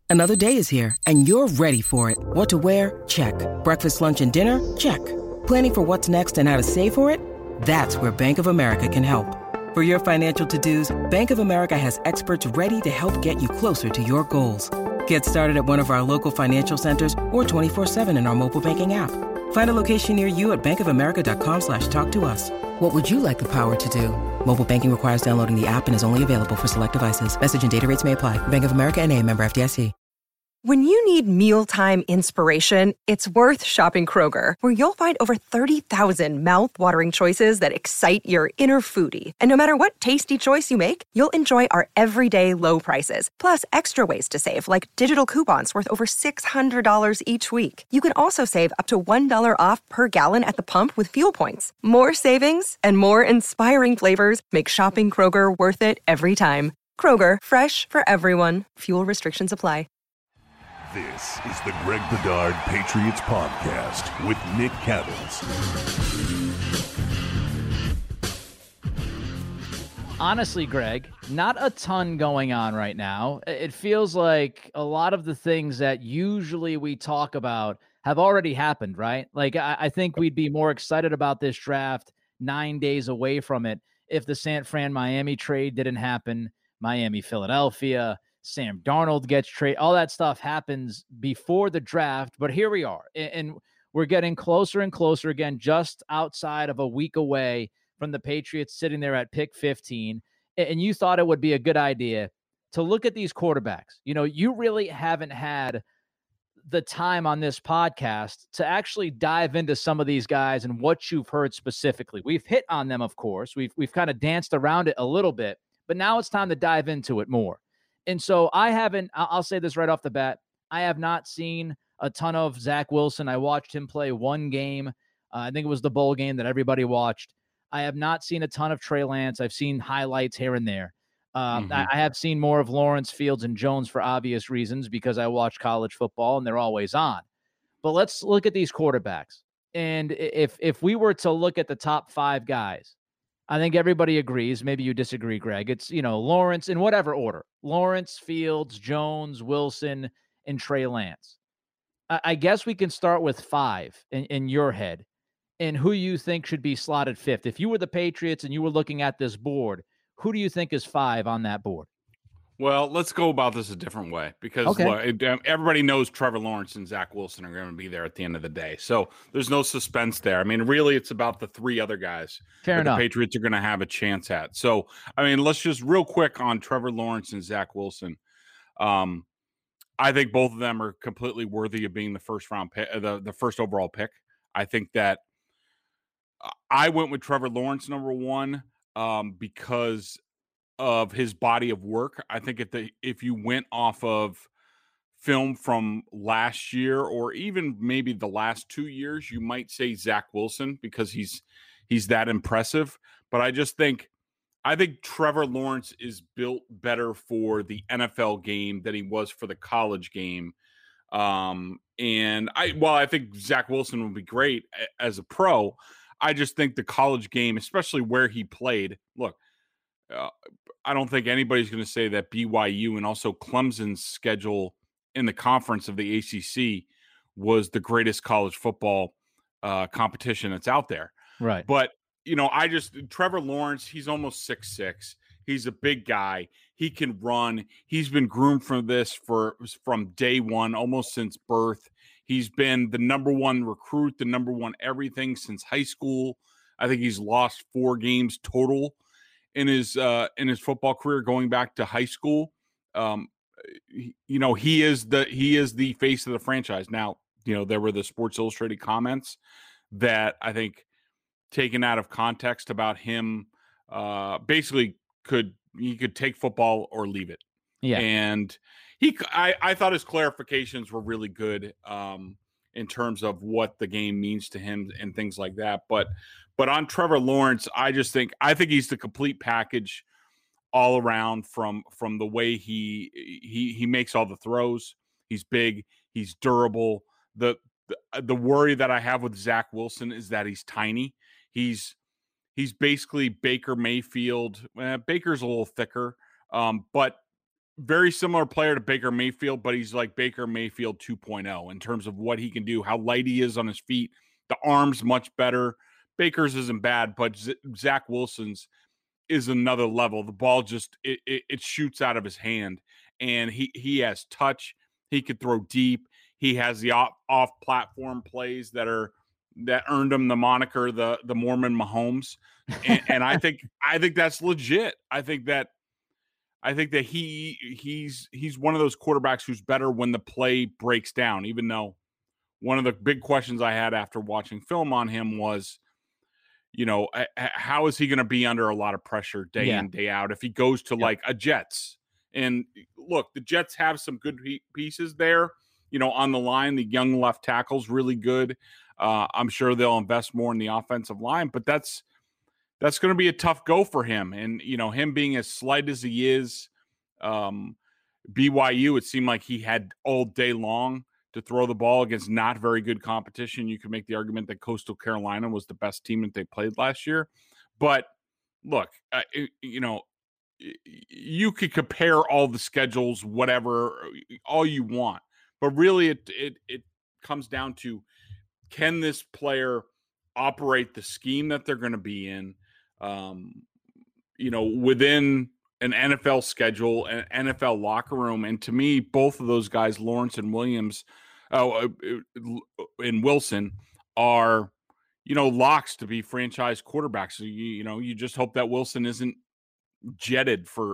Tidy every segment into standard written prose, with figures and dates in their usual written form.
Another day is here, and you're ready for it. What to wear? Check. Breakfast, lunch, and dinner? Check. Planning for what's next and how to save for it? That's where Bank of America can help. For your financial to-dos, Bank of America has experts ready to help get you closer to your goals. Get started at one of our local financial centers or 24/7 in our mobile banking app. Find a location near you at bankofamerica.com/talktous. What would you like the power to do? Mobile banking requires downloading the app and is only available for select devices. Message and data rates may apply. Bank of America N.A., member FDIC. When you need mealtime inspiration, it's worth shopping Kroger, where you'll find over 30,000 mouth-watering choices that excite your inner foodie. And no matter what tasty choice you make, you'll enjoy our everyday low prices, plus extra ways to save, like digital coupons worth over $600 each week. You can also save up to $1 off per gallon at the pump with fuel points. More savings and more inspiring flavors make shopping Kroger worth it every time. Kroger, fresh for everyone. Fuel restrictions apply. This is the Greg Bedard Patriots Podcast with Nick Cattles. Honestly, Greg, not a ton going on right now. It feels like a lot of the things that usually we talk about have already happened, right? Like, I think we'd be more excited about this draft 9 days away from it if the San Fran Miami trade didn't happen, Miami Philadelphia, Sam Darnold gets traded, all that stuff happens before the draft. But here we are, and we're getting closer and closer again, just outside of a week away from the Patriots sitting there at pick 15. And you thought it would be a good idea to look at these quarterbacks. You know, you really haven't had the time on this podcast to actually dive into some of these guys and what you've heard specifically. We've hit on them, of course. We've kind of danced around it a little bit, but now it's time to dive into it more. And so I'll say this right off the bat, I have not seen a ton of Zach Wilson. I watched him play one game. I think it was the bowl game that everybody watched. I have not seen a ton of Trey Lance. I've seen highlights here and there. I have seen more of Lawrence, Fields, and Jones for obvious reasons because I watch college football and they're always on. But let's look at these quarterbacks. And if we were to look at the top 5 guys, I think everybody agrees. Maybe you disagree, Greg. It's, Lawrence in whatever order. Lawrence, Fields, Jones, Wilson, and Trey Lance. I guess we can start with 5 in your head and who you think should be slotted 5th. If you were the Patriots and you were looking at this board, who do you think is 5 on that board? Well, let's go about this a different way because look, everybody knows Trevor Lawrence and Zach Wilson are going to be there at the end of the day. So there's no suspense there. I mean, really, it's about the 3 other guys that the Patriots are going to have a chance at. So, I mean, let's just real quick on Trevor Lawrence and Zach Wilson. I think both of them are completely worthy of being the first round pick, the first overall pick. I think that I went with Trevor Lawrence number 1 because of his body of work. I think if you went off of film from last year or even maybe the last 2 years, you might say Zach Wilson because he's that impressive. But I think Trevor Lawrence is built better for the NFL game than he was for the college game. And I think Zach Wilson would be great as a pro. I just think the college game, especially where he played, look, I don't think anybody's going to say that BYU and also Clemson's schedule in the conference of the ACC was the greatest college football competition that's out there. Right. But, Trevor Lawrence, he's almost 6'6". He's a big guy. He can run. He's been groomed from day one, almost since birth. He's been the number 1 recruit, the number 1 everything since high school. I think he's lost 4 games total in his football career going back to high school. He is the face of the franchise. Now, there were the Sports Illustrated comments that I think taken out of context about him basically he could take football or leave it. Yeah. And I thought his clarifications were really good in terms of what the game means to him and things like that. But on Trevor Lawrence, I think he's the complete package all around from the way he makes all the throws. He's big, he's durable. The worry that I have with Zach Wilson is that he's tiny. He's basically Baker Mayfield. Baker's a little thicker, but very similar player to Baker Mayfield, but he's like Baker Mayfield 2.0 in terms of what he can do, how light he is on his feet. The arm's much better. Baker's isn't bad, but Zach Wilson's is another level. The ball just it shoots out of his hand, and he has touch. He could throw deep. He has the off platform plays that earned him the moniker the Mormon Mahomes, and I think that's legit. I think that he's one of those quarterbacks who's better when the play breaks down. Even though one of the big questions I had after watching film on him was, how is he going to be under a lot of pressure day in, day out if he goes to like a Jets? And look, the Jets have some good pieces there, on the line. The young left tackle's really good. I'm sure they'll invest more in the offensive line, but that's going to be a tough go for him. And, him being as slight as he is, BYU, it seemed like he had all day long to throw the ball against not very good competition. You could make the argument that Coastal Carolina was the best team that they played last year. But look, you could compare all the schedules, whatever, all you want. But really, it comes down to, can this player operate the scheme that they're going to be in, within an NFL schedule, an NFL locker room. And to me, both of those guys, Lawrence and Williams, and Wilson, are, locks to be franchise quarterbacks. So you just hope that Wilson isn't jetted for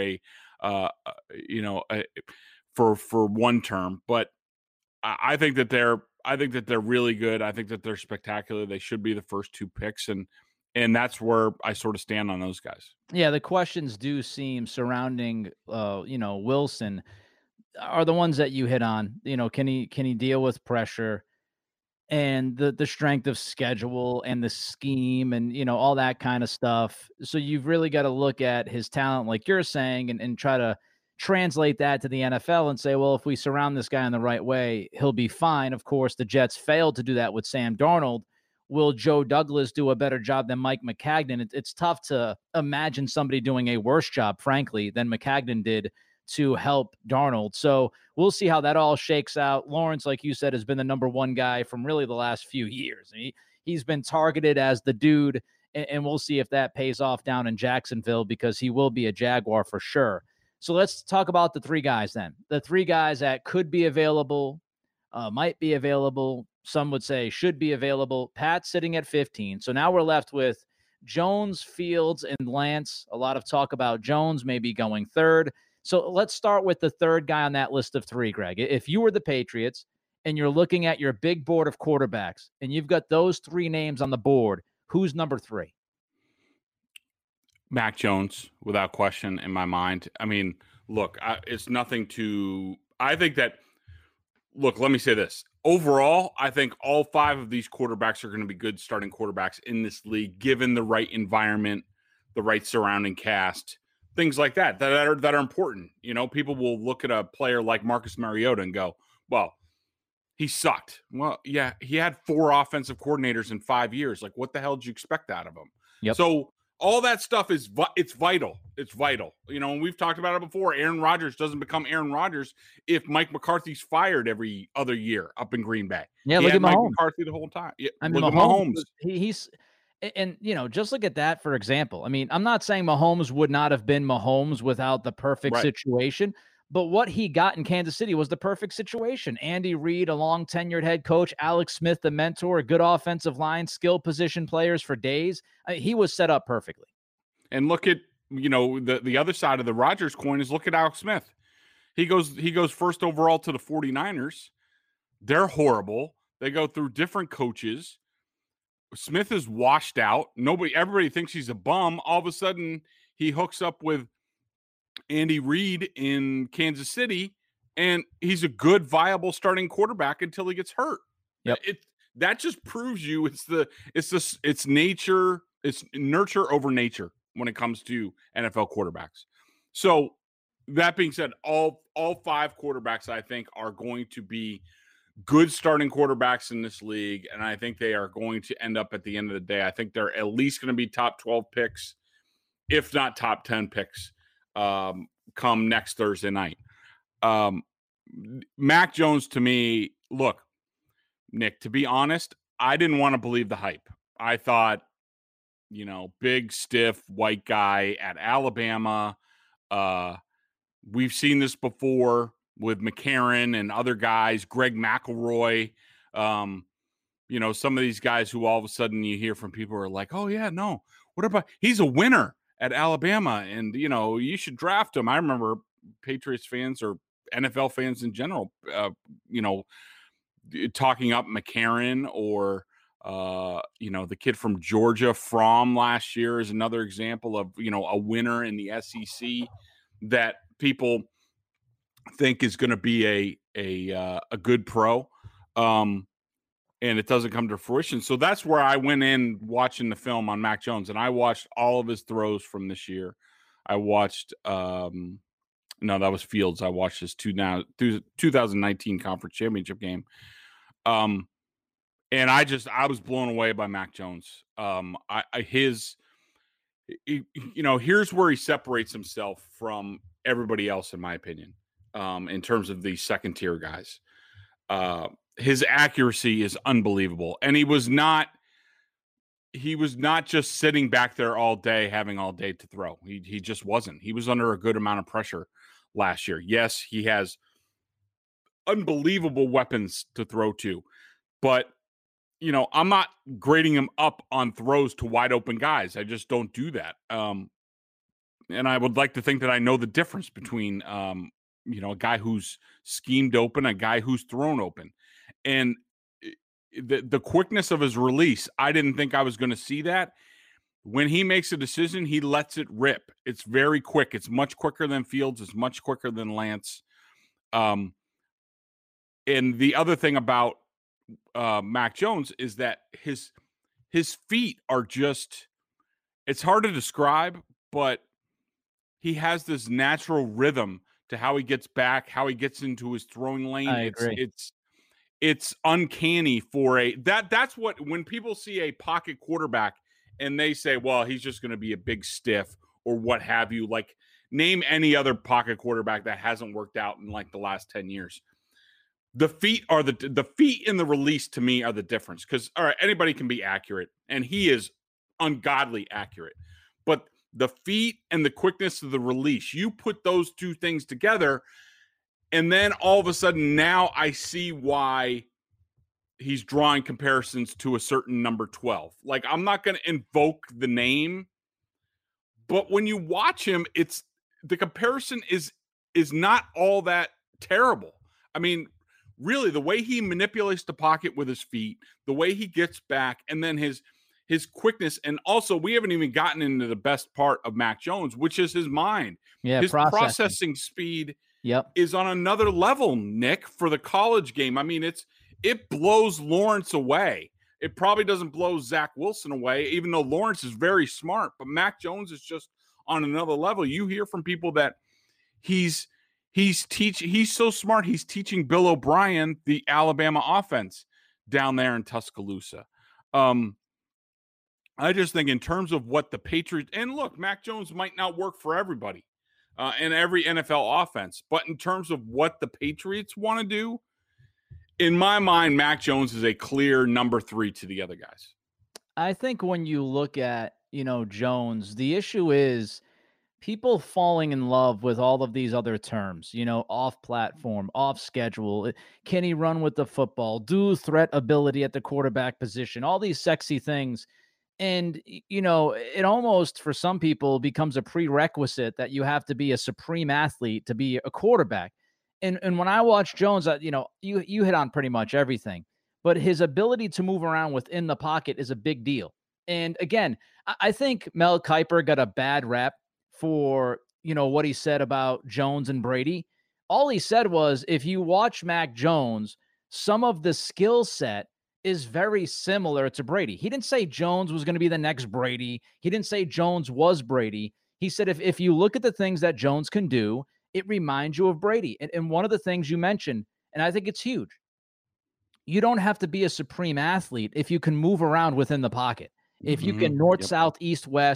one term. But I think that they're really good. I think that they're spectacular. They should be the first two picks, and that's where I sort of stand on those guys. Yeah, the questions do seem surrounding, Wilson are the ones that you hit on. Can he deal with pressure and the strength of schedule and the scheme and, all that kind of stuff. So you've really got to look at his talent, like you're saying, and try to translate that to the NFL and say, well, if we surround this guy in the right way, he'll be fine. Of course, the Jets failed to do that with Sam Darnold. Will Joe Douglas do a better job than Mike Maccagnan? It's tough to imagine somebody doing a worse job, frankly, than Maccagnan did to help Darnold. So we'll see how that all shakes out. Lawrence, like you said, has been the number one guy from really the last few years. He's been targeted as the dude, and we'll see if that pays off down in Jacksonville, because he will be a Jaguar for sure. So let's talk about the three guys then. The three guys that could be available, might be available, some would say should be available. Pat's sitting at 15. So now we're left with Jones, Fields, and Lance. A lot of talk about Jones maybe going third. So let's start with the third guy on that list of three, Greg. If you were the Patriots and you're looking at your big board of quarterbacks and you've got those three names on the board, who's number three? Mac Jones, without question, in my mind. I mean, look, it's nothing to – I think that – look, let me say this. Overall, I think all five of these quarterbacks are going to be good starting quarterbacks in this league, given the right environment, the right surrounding cast, things like that are important. People will look at a player like Marcus Mariota and go, well, he sucked. Well, yeah, he had 4 offensive coordinators in 5 years. Like, what the hell did you expect out of him? Yep. So all that stuff it's vital. It's vital. And we've talked about it before. Aaron Rodgers doesn't become Aaron Rodgers if Mike McCarthy's fired every other year up in Green Bay. Yeah, look at Mike Mahomes. McCarthy the whole time. Yeah, I mean, look at Mahomes. He's and just look at that, for example. I mean, I'm not saying Mahomes would not have been Mahomes without the perfect situation, but what he got in Kansas City was the perfect situation. Andy Reid, a long-tenured head coach, Alex Smith, the mentor, a good offensive line, skill position players for days. He was set up perfectly. And look at, the other side of the Rodgers coin is look at Alex Smith. He goes first overall to the 49ers. They're horrible. They go through different coaches. Smith is washed out. Everybody thinks he's a bum. All of a sudden, he hooks up with Andy Reid in Kansas City, and he's a good, viable starting quarterback until he gets hurt. Yep. That just proves you it's nature, it's nurture over nature when it comes to NFL quarterbacks. So that being said, all 5 quarterbacks I think are going to be good starting quarterbacks in this league, and I think they are going to end up at the end of the day. I think they're at least going to be top 12 picks, if not top 10 picks come next Thursday night. Mac Jones, to me, look, Nick, to be honest, I didn't want to believe the hype. I thought, big, stiff, white guy at Alabama. We've seen this before with McCarron and other guys, Greg McElroy. Some of these guys who all of a sudden you hear from people are like, oh, yeah, no. What about he's a winner at Alabama and, you should draft him. I remember Patriots fans or NFL fans in general, talking up McCarron or, the kid from Georgia from last year is another example of, a winner in the SEC that people think is going to be a good pro. And it doesn't come to fruition. So that's where I went in watching the film on Mac Jones, and I watched all of his throws from this year. I watched, no, that was Fields. I watched his 2019 conference championship game. And I was blown away by Mac Jones. Here's where he separates himself from everybody else, in my opinion, in terms of the second tier guys. His accuracy is unbelievable. And he was not just sitting back there all day, having all day to throw. He just wasn't. He was under a good amount of pressure last year. Yes, he has unbelievable weapons to throw to, but I'm not grading him up on throws to wide open guys. I just don't do that. And I would like to think that I know the difference between, a guy who's schemed open, a guy who's thrown open. And the quickness of his release, I didn't think I was going to see that. When he makes a decision, he lets it rip. It's very quick. It's much quicker than Fields. It's much quicker than Lance. And the other thing about Mac Jones is that his feet are just, it's hard to describe, but he has this natural rhythm to how he gets back, how he gets into his throwing lane. I agree. It's uncanny for that's what, when people see a pocket quarterback and they say, well, he's just going to be a big stiff or what have you, like name any other pocket quarterback that hasn't worked out in like the last 10 years. The feet are the feet in the release to me are the difference. Because, all right, anybody can be accurate, and he is ungodly accurate. But the feet and the quickness of the release, you put those two things together, and then all of a sudden now I see why he's drawing comparisons to a certain number 12. Like, I'm not going to invoke the name, but when you watch him, the comparison is not all that terrible. I mean, really, the way he manipulates the pocket with his feet, the way he gets back, and then his quickness. And also, we haven't even gotten into the best part of Mac Jones, which is his mind. Yeah, his processing speed is on another level, Nick, for the college game. I mean, it blows Lawrence away. It probably doesn't blow Zach Wilson away, even though Lawrence is very smart. But Mac Jones is just on another level. You hear from people that he's so smart. He's teaching Bill O'Brien the Alabama offense down there in Tuscaloosa. I just think in terms of what the Patriots, and look, Mac Jones might not work for everybody in every NFL offense, but in terms of what the Patriots want to do, in my mind, Mac Jones is a clear number 3 to the other guys. I think when you look at, Jones, the issue is people falling in love with all of these other terms, off platform, off schedule. Can he run with the football? Do threat ability at the quarterback position, all these sexy things. And, it almost for some people becomes a prerequisite that you have to be a supreme athlete to be a quarterback. And when I watch Jones, you hit on pretty much everything, but his ability to move around within the pocket is a big deal. And again, I think Mel Kiper got a bad rep for, what he said about Jones and Brady. All he said was, if you watch Mac Jones, some of the skill set is very similar to Brady. He didn't say Jones was going to be the next Brady. He didn't say Jones was Brady. He said, if you look at the things that Jones can do, it reminds you of Brady. And one of the things you mentioned, and I think it's huge, you don't have to be a supreme athlete if you can move around within the pocket. If you can north, south, east, west,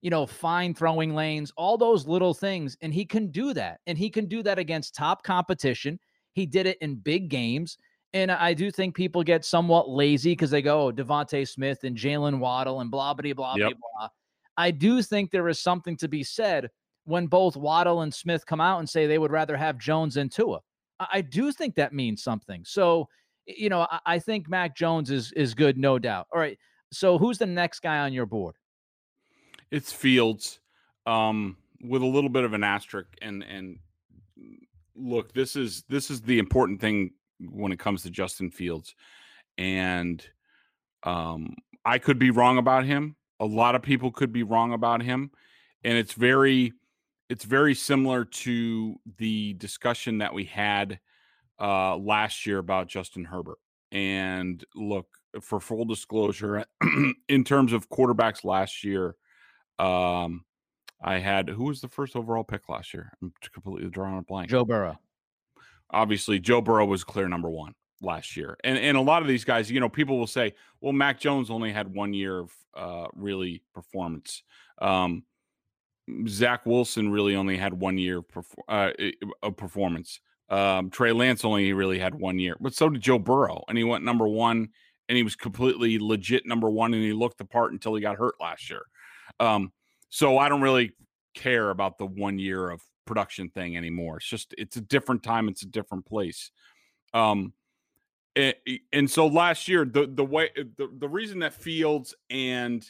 find throwing lanes, all those little things. And he can do that. And he can do that against top competition. He did it in big games. And I do think people get somewhat lazy because they go, Devontae Smith and Jalen Waddle and blah, blah, blah, blah, blah. I do think there is something to be said when both Waddle and Smith come out and say they would rather have Jones than Tua. I do think that means something. So, I think Mac Jones is good, no doubt. All right. So who's the next guy on your board? It's Fields, with a little bit of an asterisk. And look, this is the important thing when it comes to Justin Fields. And I could be wrong about him. A lot of people could be wrong about him. And it's very similar to the discussion that we had last year about Justin Herbert. And look, for full disclosure, in terms of quarterbacks last year, I had, who was the first overall pick last year? I'm completely drawing a blank. Joe Burrow. Obviously, Joe Burrow was clear number one last year. And a lot of these guys, people will say, well, Mac Jones only had 1 year of really performance. Zach Wilson really only had 1 year of performance. Trey Lance only really had 1 year, but so did Joe Burrow. And he went number one, and he was completely legit number one, and he looked the part until he got hurt last year. So I don't really care about the 1 year of production thing anymore. It's a different time. It's a different place. And so last year, the reason that Fields and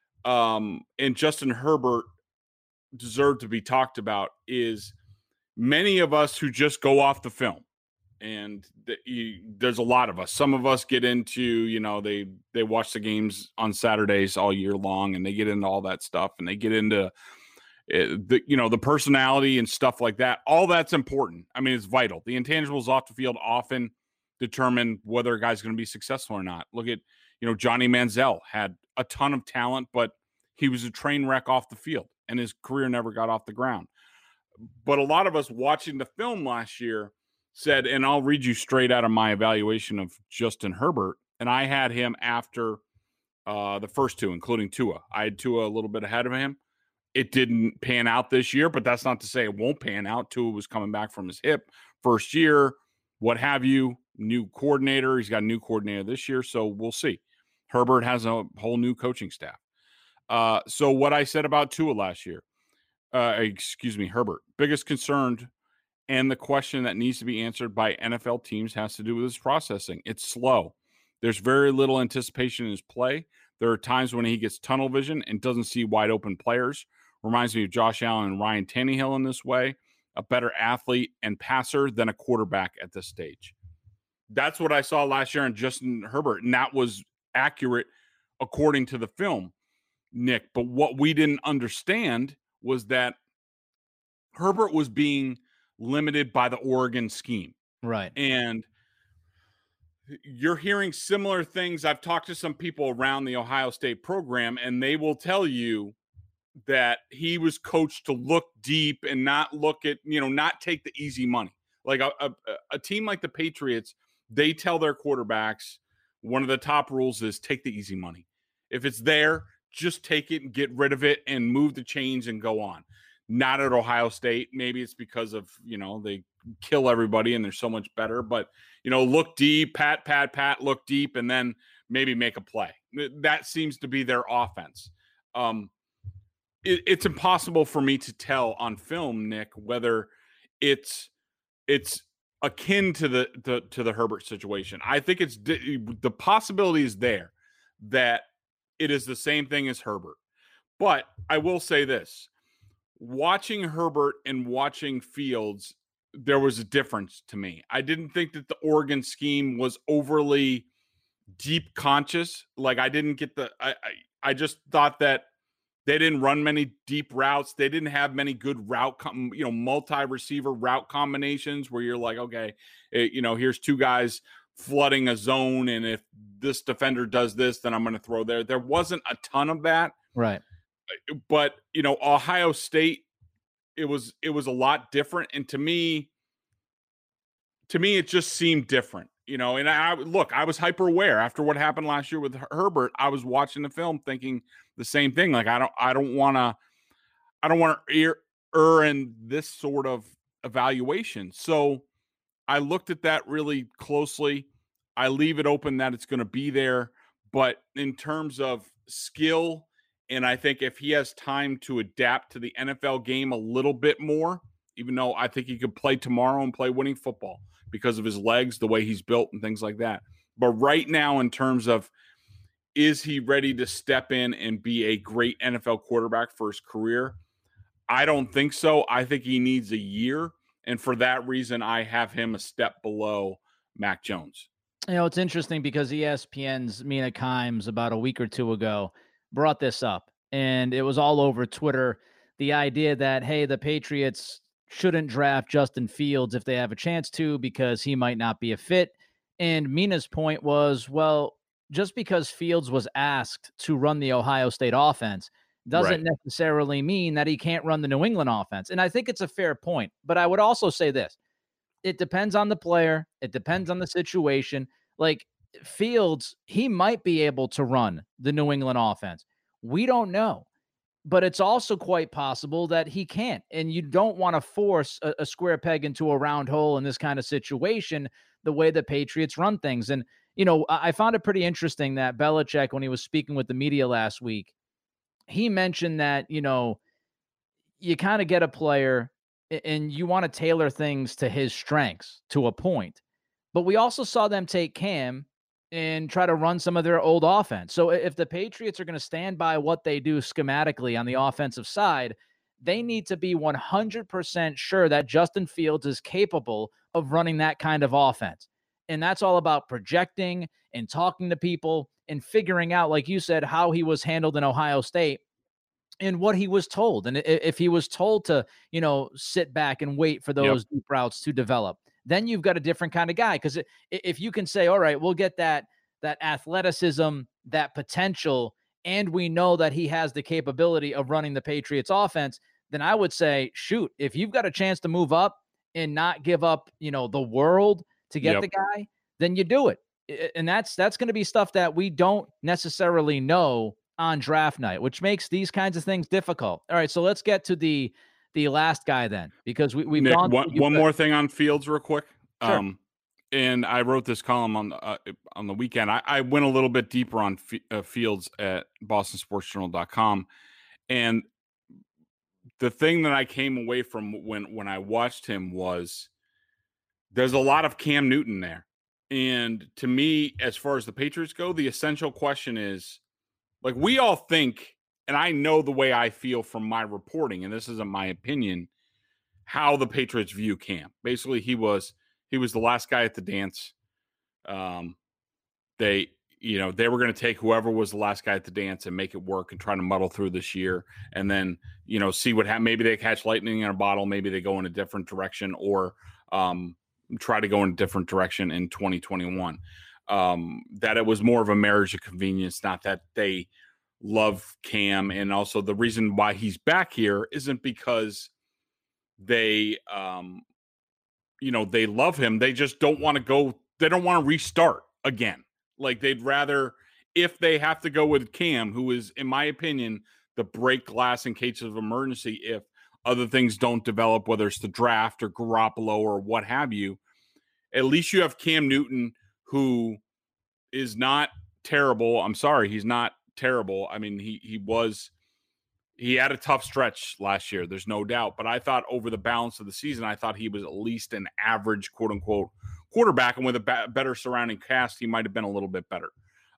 Justin Herbert deserve to be talked about is many of us who just go off the film, and there's a lot of us. Some of us get into, they watch the games on Saturdays all year long, and they get into all that stuff, and they get into the personality and stuff like that. All that's important. I mean, it's vital. The intangibles off the field often determine whether a guy's going to be successful or not. Look at, Johnny Manziel had a ton of talent, but he was a train wreck off the field, and his career never got off the ground. But a lot of us watching the film last year said, and I'll read you straight out of my evaluation of Justin Herbert, and I had him after the first two, including Tua. I had Tua a little bit ahead of him. It didn't pan out this year, but that's not to say it won't pan out. Tua was coming back from his hip, first year, what have you, new coordinator. He's got a new coordinator this year, so we'll see. Herbert has a whole new coaching staff. So what I said about Tua last year, Herbert, biggest concern and the question that needs to be answered by NFL teams has to do with his processing. It's slow. There's very little anticipation in his play. There are times when he gets tunnel vision and doesn't see wide open players. Reminds me of Josh Allen and Ryan Tannehill in this way, a better athlete and passer than a quarterback at this stage. That's what I saw last year in Justin Herbert, and that was accurate according to the film, Nick. But what we didn't understand was that Herbert was being limited by the Oregon scheme. Right. And you're hearing similar things. I've talked to some people around the Ohio State program, and they will tell you that he was coached to look deep and not look at, not take the easy money. Like a team like the Patriots, they tell their quarterbacks, one of the top rules is take the easy money. If it's there, just take it and get rid of it and move the chains and go on. Not at Ohio State. Maybe it's because of, they kill everybody and they're so much better. But, look deep, pat, look deep, and then maybe make a play. That seems to be their offense. It's impossible for me to tell on film, Nick, whether it's akin to the Herbert situation. I think the possibility is there that it is the same thing as Herbert. But I will say this. Watching Herbert and watching Fields, there was a difference to me. I didn't think that the Oregon scheme was overly deep conscious. Like I didn't get I just thought that they didn't run many deep routes. They didn't have many good multi-receiver route combinations where you're like, okay, here's two guys flooding a zone, and if this defender does this, then I'm going to throw there. There wasn't a ton of that. Right. But, Ohio State, it was a lot different. And to me, it just seemed different, and I was hyper aware after what happened last year with Herbert. I was watching the film thinking the same thing. Like, I don't want to I don't want to err in this sort of evaluation. So I looked at that really closely. I leave it open that it's going to be there. But in terms of skill, and I think if he has time to adapt to the NFL game a little bit more, even though I think he could play tomorrow and play winning football because of his legs, the way he's built and things like that. But right now, in terms of, is he ready to step in and be a great NFL quarterback for his career? I don't think so. I think he needs a year. And for that reason, I have him a step below Mac Jones. You know, it's interesting because ESPN's Mina Kimes about a week or two ago brought this up, and it was all over Twitter. The idea that, hey, the Patriots shouldn't draft Justin Fields if they have a chance to because he might not be a fit. And Mina's point was, well, just because Fields was asked to run the Ohio State offense doesn't necessarily mean that he can't run the New England offense. And I think it's a fair point. But I would also say this. It depends on the player. It depends on the situation. Like Fields, he might be able to run the New England offense. We don't know. But it's also quite possible that he can't. And you don't want to force a square peg into a round hole in this kind of situation, the way the Patriots run things. And, you know, I found it pretty interesting that Belichick, when he was speaking with the media last week, he mentioned that, you know, you kind of get a player and you want to tailor things to his strengths to a point. But we also saw them take Cam and try to run some of their old offense. So if the Patriots are going to stand by what they do schematically on the offensive side, they need to be 100% sure that Justin Fields is capable of running that kind of offense. And that's all about projecting and talking to people and figuring out, like you said, how he was handled in Ohio State and what he was told. And if he was told to, you know, sit back and wait for those deep routes to develop, then you've got a different kind of guy. Because if you can say, all right, we'll get that athleticism, that potential, and we know that he has the capability of running the Patriots offense, then I would say, shoot, if you've got a chance to move up and not give up, you know, the world to get the guy, then you do it. And that's going to be stuff that we don't necessarily know on draft night, which makes these kinds of things difficult. All right, so let's get to the last guy then, because we've Nick, gone one more thing on Fields real quick. Sure. And I wrote this column on the weekend. I went a little bit deeper on Fields at BostonSportsJournal.com, and the thing that I came away from when I watched him was there's a lot of Cam Newton there. And to me, as far as the Patriots go, the essential question is, like, we all think, and I know the way I feel from my reporting, and this isn't my opinion, how the Patriots view Cam. Basically, he was the last guy at the dance. They were going to take whoever was the last guy at the dance and make it work and try to muddle through this year, and then, you know, see what happens. Maybe they catch lightning in a bottle. Maybe they go in a different direction, or try to go in a different direction in 2021. That it was more of a marriage of convenience, not that they love Cam. And also the reason why he's back here isn't because they love him. They just don't want to go. They don't want to restart again. Like, they'd rather, if they have to go with Cam, who is, in my opinion, the break glass in case of emergency, if other things don't develop, whether it's the draft or Garoppolo or what have you, at least you have Cam Newton, who is not terrible. I'm sorry, he's not terrible. I mean, he had a tough stretch last year, there's no doubt. But I thought over the balance of the season, I thought he was at least an average, quote unquote, quarterback. And with a better surrounding cast, he might have been a little bit better.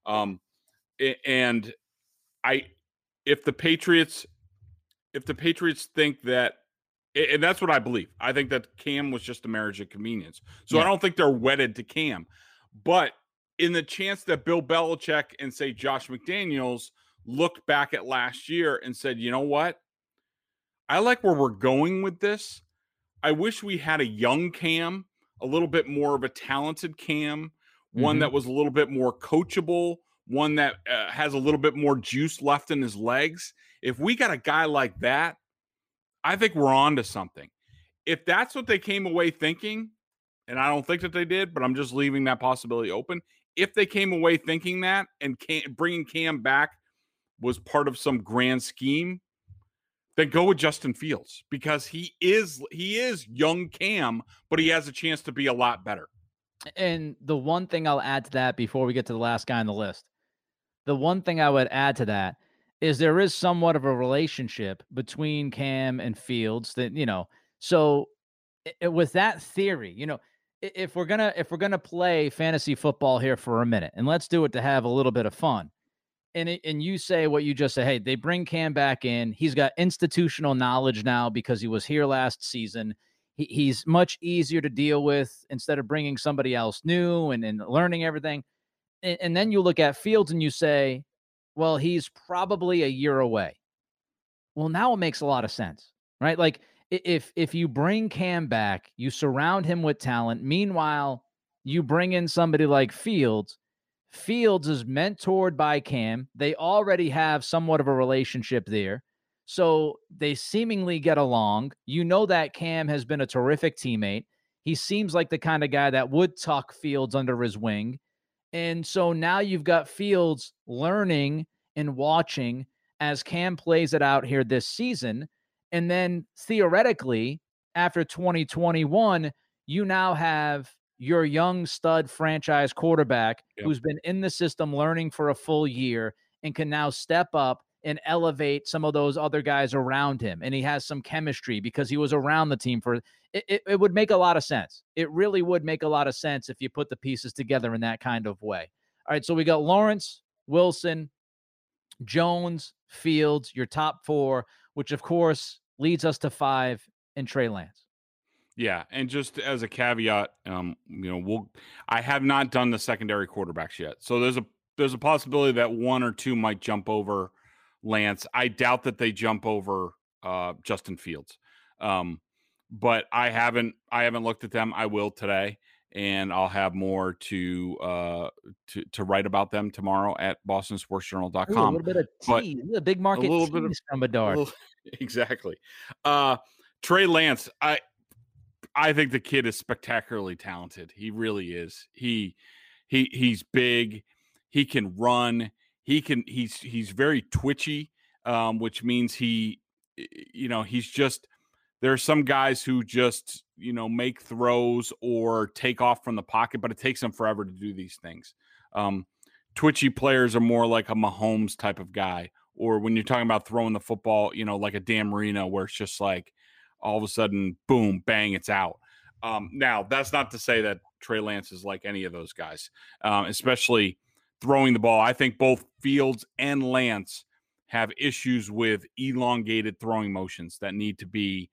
If the Patriots think that, and that's what I believe, I think that Cam was just a marriage of convenience. So I don't think they're wedded to Cam. But in the chance that Bill Belichick and, say, Josh McDaniels looked back at last year and said, you know what? I like where we're going with this. I wish we had a young Cam, a little bit more of a talented Cam, one that was a little bit more coachable, one that has a little bit more juice left in his legs. If we got a guy like that, I think we're on to something. If that's what they came away thinking, and I don't think that they did, but I'm just leaving that possibility open. If they came away thinking that and bringing Cam back was part of some grand scheme, then go with Justin Fields, because he is young Cam, but he has a chance to be a lot better. And the one thing I'll add to that before we get to the last guy on the list, the one thing I would add to that is there is somewhat of a relationship between Cam and Fields that, so with that theory, if we're gonna play fantasy football here for a minute, and let's do it to have a little bit of fun. And you say what you just said, hey, they bring Cam back in. He's got institutional knowledge now because he was here last season. He's much easier to deal with instead of bringing somebody else new and learning everything. And then you look at Fields and you say, well, he's probably a year away. Well, now it makes a lot of sense, right? Like if you bring Cam back, you surround him with talent. Meanwhile, you bring in somebody like Fields. Fields is mentored by Cam. They already have somewhat of a relationship there. So they seemingly get along. You know that Cam has been a terrific teammate. He seems like the kind of guy that would tuck Fields under his wing. And so now you've got Fields learning and watching as Cam plays it out here this season. And then theoretically, after 2021, you now have your young stud franchise quarterback who's been in the system learning for a full year and can now step up and elevate some of those other guys around him. And he has some chemistry because he was around the team for it would make a lot of sense. It really would make a lot of sense if you put the pieces together in that kind of way. All right, so we got Lawrence, Wilson, Jones, Fields, your top four, which of course leads us to 5 and Trey Lance. Yeah, and just as a caveat, I have not done the secondary quarterbacks yet, so there's a possibility that 1 or 2 might jump over Lance. I doubt that they jump over Justin Fields, but I haven't looked at them. I will today, and I'll have more to write about them tomorrow at BostonSportsJournal.com. A little bit of tea, a big market tease from Bedard. Exactly. Trey Lance, I think the kid is spectacularly talented. He really is. He's big. He can run. He's very twitchy, which means he's just, there are some guys who just, make throws or take off from the pocket, but it takes them forever to do these things. Twitchy players are more like a Mahomes type of guy, or when you're talking about throwing the football, like a Dan Marino, where it's just like, all of a sudden, boom, bang, it's out. Now, that's not to say that Trey Lance is like any of those guys, especially throwing the ball. I think both Fields and Lance have issues with elongated throwing motions that need to be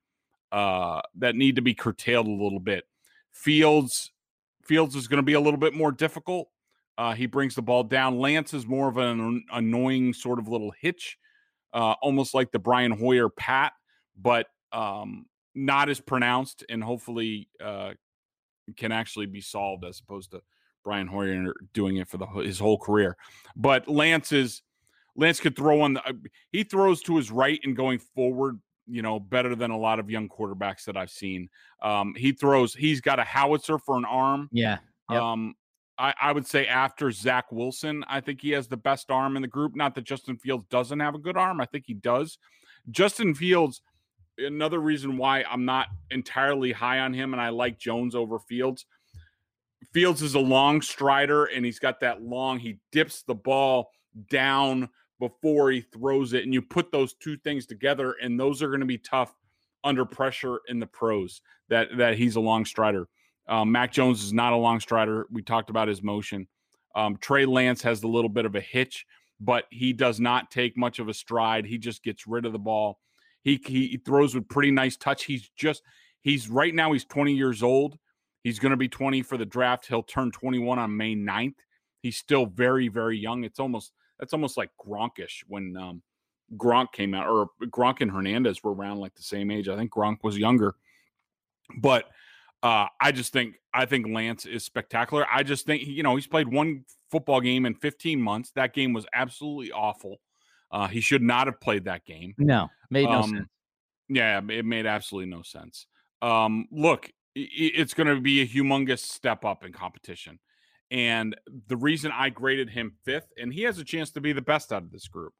curtailed a little bit. Fields is going to be a little bit more difficult. He brings the ball down. Lance is more of an annoying sort of little hitch, almost like the Brian Hoyer pat, but not as pronounced, and hopefully can actually be solved, as opposed to Brian Hoyer doing it for his whole career. But Lance could throw he throws to his right and going forward, better than a lot of young quarterbacks that I've seen. He's got a howitzer for an arm. Yeah. Yep. I would say after Zach Wilson, I think he has the best arm in the group. Not that Justin Fields doesn't have a good arm. I think he does. Justin Fields, another reason why I'm not entirely high on him, and I like Jones over Fields. Fields is a long strider, and he's got that he dips the ball down before he throws it, and you put those two things together, and those are going to be tough under pressure in the pros, that he's a long strider. Mac Jones is not a long strider. We talked about his motion. Trey Lance has a little bit of a hitch, but he does not take much of a stride. He just gets rid of the ball. He throws with pretty nice touch. He's right now, he's 20 years old. He's going to be 20 for the draft. He'll turn 21 on May 9th. He's still very, very young. That's almost like Gronkish when Gronk came out, or Gronk and Hernandez were around like the same age. I think Gronk was younger, but I think Lance is spectacular. I just think, he's played one football game in 15 months. That game was absolutely awful. He should not have played that game. No, made no sense. Yeah, it made absolutely no sense. Look, it's going to be a humongous step up in competition. And the reason I graded him 5th, and he has a chance to be the best out of this group,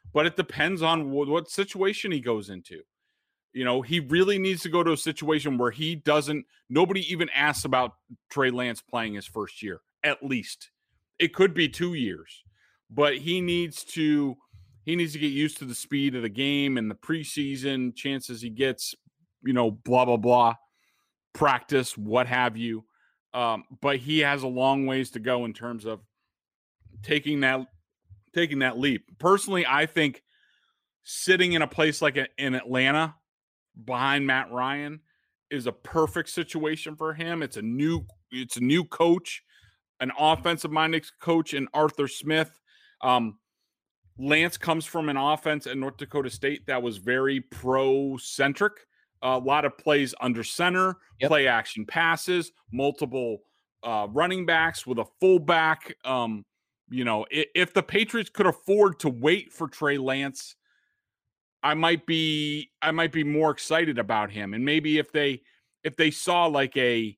but it depends on what situation he goes into. You know, he really needs to go to a situation where nobody even asks about Trey Lance playing his first year, at least. It could be 2 years, but he needs to get used to the speed of the game and the preseason chances he gets, blah, blah, blah, practice, what have you. But he has a long ways to go in terms of taking that leap. Personally, I think sitting in a place like in Atlanta behind Matt Ryan is a perfect situation for him. It's a new coach, an offensive-minded coach in Arthur Smith. Lance comes from an offense at North Dakota State that was very pro-centric. A lot of plays under center, play action passes, multiple running backs with a fullback. If the Patriots could afford to wait for Trey Lance, I might be more excited about him. And maybe if they saw like a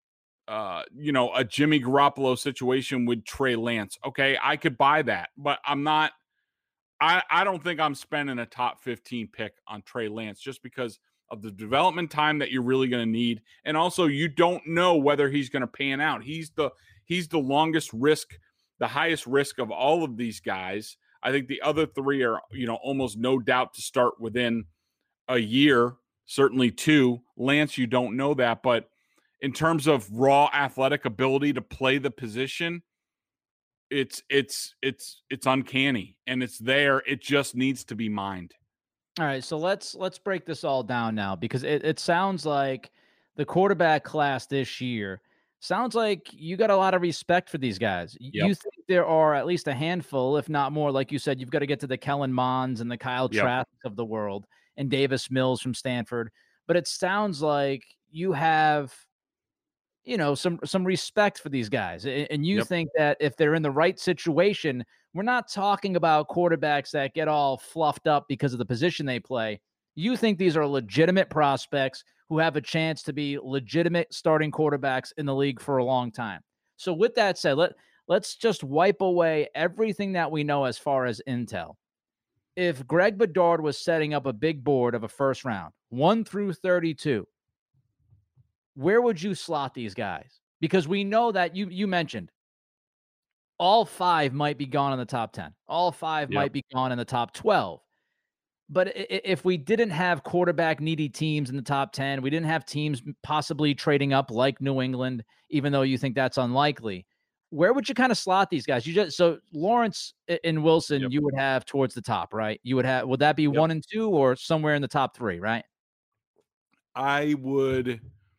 Jimmy Garoppolo situation with Trey Lance, okay, I could buy that. But I'm not. I don't think I'm spending a top 15 pick on Trey Lance just because of the development time that you're really going to need, and also you don't know whether he's going to pan out. He's the longest risk, the highest risk of all of these guys. I think the other three are, almost no doubt to start within a year, certainly 2. Lance, you don't know that, but in terms of raw athletic ability to play the position, it's uncanny, and it's there. It just needs to be mined. All right, so let's break this all down now, because it sounds like the quarterback class this year sounds like you got a lot of respect for these guys. You think there are at least a handful, if not more, like you said, you've got to get to the Kellen Monds and the Kyle Trask of the world and Davis Mills from Stanford. But it sounds like you have, some respect for these guys. And you think that if they're in the right situation, we're not talking about quarterbacks that get all fluffed up because of the position they play. You think these are legitimate prospects who have a chance to be legitimate starting quarterbacks in the league for a long time. So with that said, let's just wipe away everything that we know as far as intel. If Greg Bedard was setting up a big board of a first round, 1 through 32, where would you slot these guys? Because we know that you mentioned all 5 might be gone in the top 10. All 5 might be gone in the top 12. But if we didn't have quarterback needy teams in the top 10, we didn't have teams possibly trading up like New England, even though you think that's unlikely, where would you kind of slot these guys? So Lawrence and Wilson, you would have towards the top, right? Would that be 1 and 2 or somewhere in the top 3, right? I would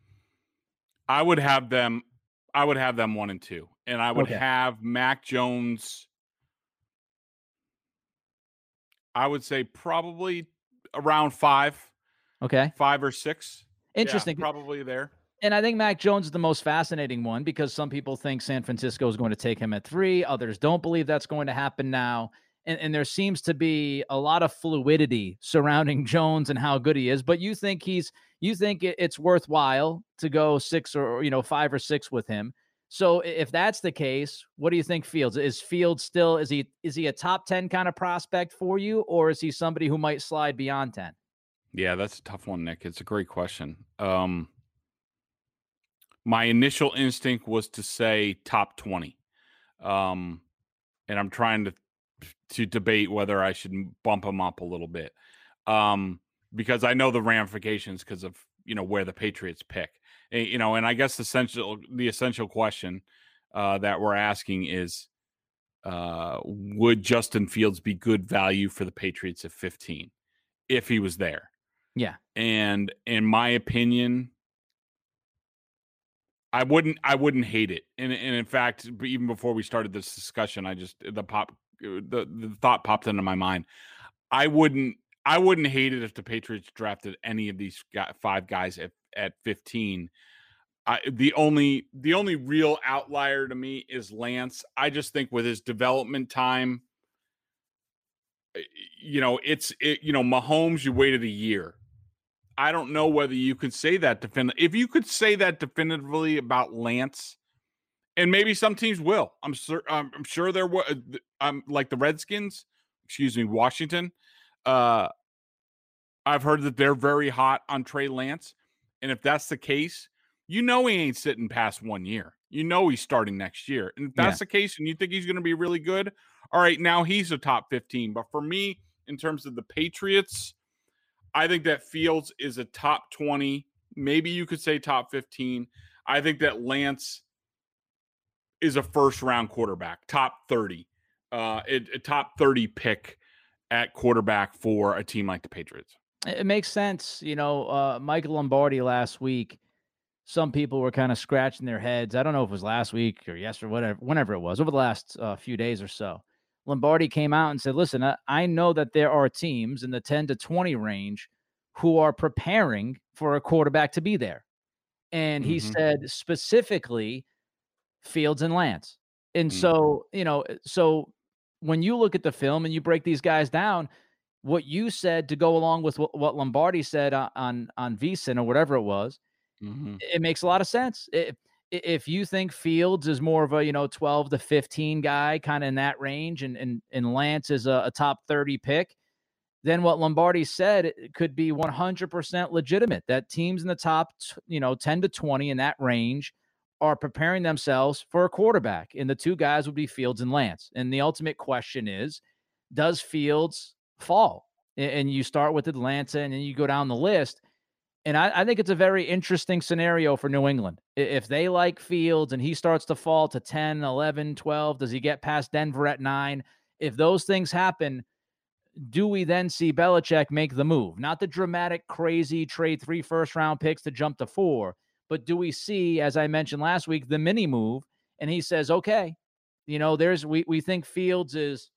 have them 1 and 2, and I would have Mac Jones. I would say probably around 5. Okay. 5 or 6. Interesting. Probably there. And I think Mac Jones is the most fascinating one because some people think San Francisco is going to take him at 3. Others don't believe that's going to happen now. And there seems to be a lot of fluidity surrounding Jones and how good he is. But you think it's worthwhile to go 6 or 5 or 6 with him. So if that's the case, what do you think Fields? Is Fields still, is he a top 10 kind of prospect for you, or is he somebody who might slide beyond 10? Yeah, that's a tough one, Nick. It's a great question. My initial instinct was to say top 20. And I'm trying to debate whether I should bump him up a little bit. Because I know the ramifications because of, where the Patriots pick. And I guess the essential question that we're asking is, would Justin Fields be good value for the Patriots at 15 if he was there? Yeah. And in my opinion, I wouldn't hate it. And in fact, even before we started this discussion, the thought popped into my mind. I wouldn't hate it if the Patriots drafted any of these 5 guys at 15. The only real outlier to me is Lance. I just think with his development time, Mahomes, you waited a year. I don't know whether you could say that definitively. If you could say that definitively about Lance, and maybe some teams will. I'm sure there were, like the Redskins, Washington. I've heard that they're very hot on Trey Lance. And if that's the case, he ain't sitting past 1 year. He's starting next year. And if that's the case and you think he's going to be really good, all right, now he's a top 15. But for me, in terms of the Patriots, I think that Fields is a top 20. Maybe you could say top 15. I think that Lance is a first-round quarterback, top 30. A top 30 pick at quarterback for a team like the Patriots. It makes sense. Michael Lombardi last week, some people were kind of scratching their heads. I don't know if it was last week or yesterday, whenever it was, over the last few days or so. Lombardi came out and said, listen, I know that there are teams in the 10 to 20 range who are preparing for a quarterback to be there. And he said specifically Fields and Lance. And so when you look at the film and you break these guys down, what you said to go along with what Lombardi said on VSiN or whatever it was, it makes a lot of sense. If you think Fields is more of a 12 to 15 guy, kind of in that range, and Lance is a top 30 pick, then what Lombardi said could be 100% legitimate. That teams in the top 10 to 20 in that range are preparing themselves for a quarterback, and the two guys would be Fields and Lance. And the ultimate question is, does Fields fall? And you start with Atlanta, and then you go down the list. And I think it's a very interesting scenario for New England. If they like Fields and he starts to fall to 10, 11, 12, does he get past Denver at 9? If those things happen, do we then see Belichick make the move? Not the dramatic, crazy trade 3 first-round picks to jump to 4, but do we see, as I mentioned last week, the mini move? And he says, okay, we think Fields is,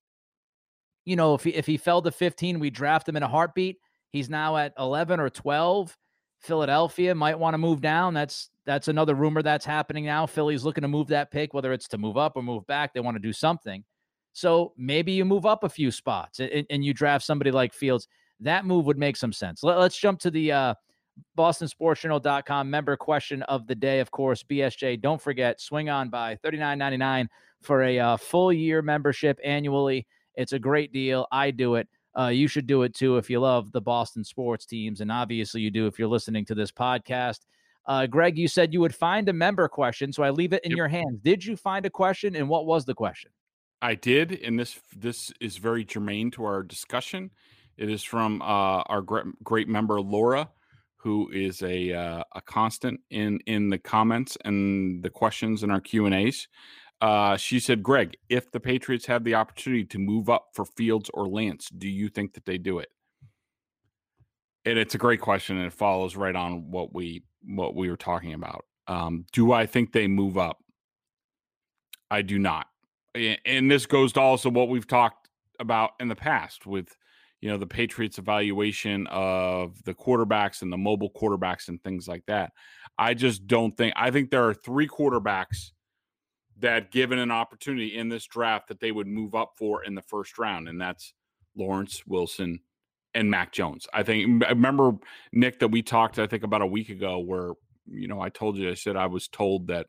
if he fell to 15, we draft him in a heartbeat. He's now at 11 or 12. Philadelphia might want to move down. That's another rumor that's happening now. Philly's looking to move that pick, whether it's to move up or move back. They want to do something. So maybe you move up a few spots and you draft somebody like Fields. That move would make some sense. Let's jump to the BostonSportsJournal.com member question of the day. Of course, BSJ, don't forget, swing on by $39.99 for a full year membership annually. It's a great deal. I do it. You should do it too if you love the Boston sports teams, and obviously you do if you're listening to this podcast. Greg, you said you would find a member question, so I leave it in your hands. Did you find a question, and what was the question? I did, and this is very germane to our discussion. It is from our great member Laura, who is a constant in the comments and the questions in our Q&As. She said, Greg, if the Patriots have the opportunity to move up for Fields or Lance, do you think that they do it? And it's a great question, and it follows right on what we were talking about. Do I think they move up? I do not. And this goes to also what we've talked about in the past with, the Patriots evaluation of the quarterbacks and the mobile quarterbacks and things like that. I just don't think – I think there are 3 quarterbacks that, given an opportunity in this draft, that they would move up for in the first round, and that's Lawrence, Wilson, and Mac Jones. I remember, Nick, that we talked, I think, about a week ago where, I told you, I said I was told that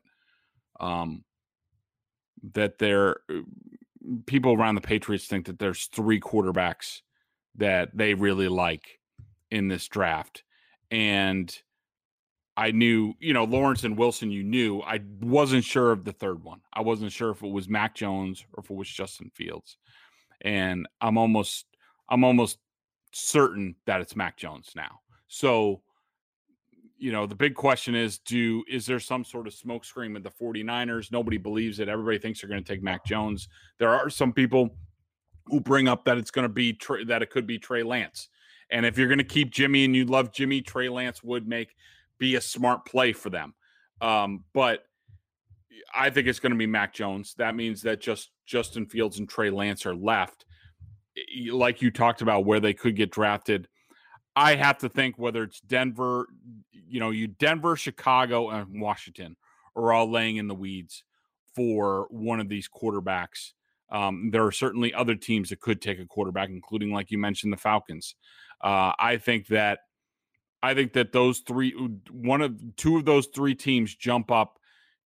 that there people around the Patriots think that there's 3 quarterbacks that they really like in this draft. And I knew, Lawrence and Wilson, I wasn't sure of the third one. I wasn't sure if it was Mac Jones or if it was Justin Fields. And I'm almost certain that it's Mac Jones now. So, the big question is there some sort of smokescreen with the 49ers? Nobody believes it. Everybody thinks they're going to take Mac Jones. There are some people who bring up that it's going to be that it could be Trey Lance. And if you're going to keep Jimmy and you love Jimmy, Trey Lance would be a smart play for them. But I think it's going to be Mac Jones. That means that just Justin Fields and Trey Lance are left. Like you talked about, where they could get drafted. I have to think whether it's Denver, Denver, Chicago, and Washington are all laying in the weeds for one of these quarterbacks. There are certainly other teams that could take a quarterback, including, like you mentioned, the Falcons. I think that those 2 of those 3 teams jump up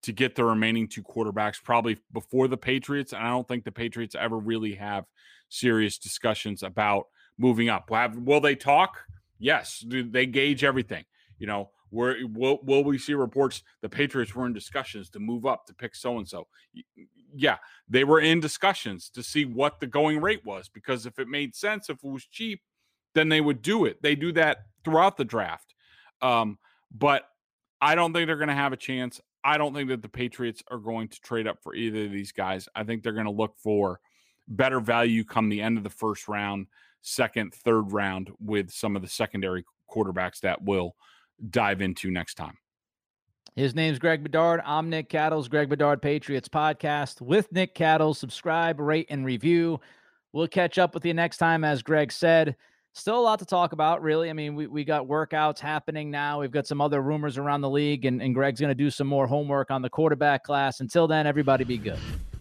to get the remaining 2 quarterbacks probably before the Patriots. And I don't think the Patriots ever really have serious discussions about moving up. Will they talk? Yes. Do they gauge everything? You know, will we see reports the Patriots were in discussions to move up to pick so-and-so? Yeah, they were in discussions to see what the going rate was, because if it made sense, if it was cheap, then they would do it. They do that throughout the draft. But I don't think they're going to have a chance. I don't think that the Patriots are going to trade up for either of these guys. I think they're going to look for better value come the end of the first round, second, third round, with some of the secondary quarterbacks that we'll dive into next time. His name's Greg Bedard. I'm Nick Cattles, Greg Bedard Patriots Podcast with Nick Cattles. Subscribe, rate, and review. We'll catch up with you next time, as Greg said. Still a lot to talk about, really. I mean, we got workouts happening now. We've got some other rumors around the league, and Greg's going to do some more homework on the quarterback class. Until then, everybody be good.